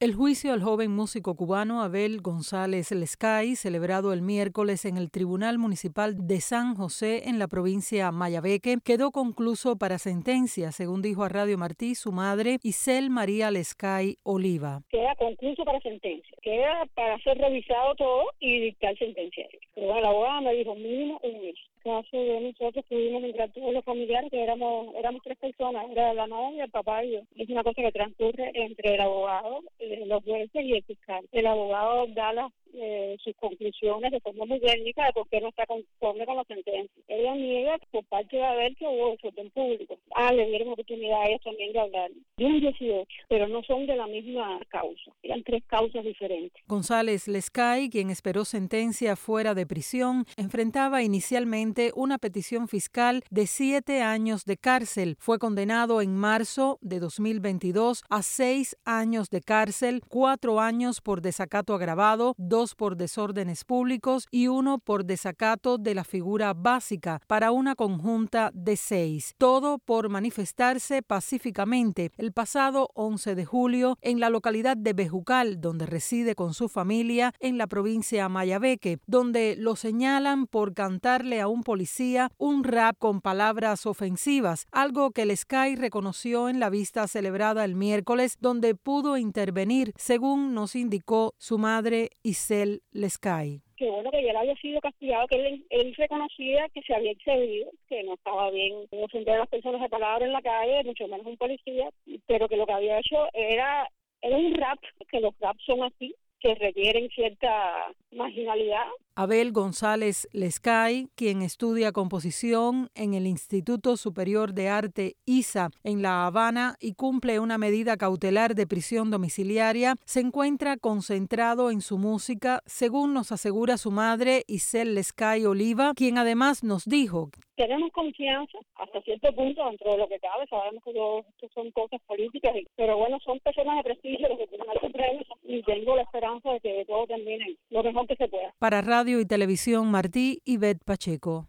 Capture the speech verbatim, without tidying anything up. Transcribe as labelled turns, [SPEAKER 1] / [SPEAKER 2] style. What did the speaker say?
[SPEAKER 1] El juicio al joven músico cubano Abel González Lescay, celebrado el miércoles en el Tribunal Municipal de San José en la provincia Mayabeque, quedó concluso para sentencia, según dijo a Radio Martí su madre, Isel María Lescay Oliva.
[SPEAKER 2] Queda concluso para sentencia, queda para ser revisado todo y dictar sentencia. Pero bueno, la abogada me dijo mínimo un mes. En el caso de nosotros tuvimos entre todos los familiares, que éramos éramos tres personas, era la novia, el papá y yo. Es una cosa que transcurre entre el abogado, eh, los jueces y el fiscal. El abogado da las, eh, sus conclusiones de forma muy técnica de por qué no está conforme con la sentencia. Ella niega por parte de Abel que hubo desorden público. Ah, le dieron oportunidad a ellos también de hablar. De un dieciocho, pero no son de la misma causa. Eran tres causas diferentes.
[SPEAKER 1] González Lescay, quien esperó sentencia fuera de prisión, enfrentaba inicialmente una petición fiscal de siete años de cárcel. Fue condenado en marzo de dos mil veintidós a seis años de cárcel, cuatro años por desacato agravado, dos por desórdenes públicos y uno por desacato de la figura básica, para una conjunta de seis. Todo por manifestarse pacíficamente el pasado once de julio en la localidad de Bejucal, donde reside con su familia en la provincia Mayabeque, donde lo señalan por cantarle a un policía un rap con palabras ofensivas, algo que Lescay reconoció en la vista celebrada el miércoles, donde pudo intervenir, según nos indicó su madre Isel Lescay.
[SPEAKER 2] Que bueno que ya él había sido castigado, que él, él reconocía que se había excedido, que no estaba bien ofender a las personas de palabra en la calle, mucho menos un policía, pero que lo que había hecho era, era un rap, que los raps son así, que requieren cierta marginalidad.
[SPEAKER 1] Abel González Lescay, quien estudia composición en el Instituto Superior de Arte I S A en La Habana y cumple una medida cautelar de prisión domiciliaria, se encuentra concentrado en su música, según nos asegura su madre Isel Lescay Oliva, quien además nos dijo:
[SPEAKER 2] tenemos confianza hasta cierto punto dentro de lo que cabe, sabemos que todo esto son cosas políticas, pero bueno, son personas de prestigio los que tienen este premio y tengo la esperanza de que todo termine lo mejor que se pueda.
[SPEAKER 1] Para Radio y Televisión Martí, Ivette Pacheco.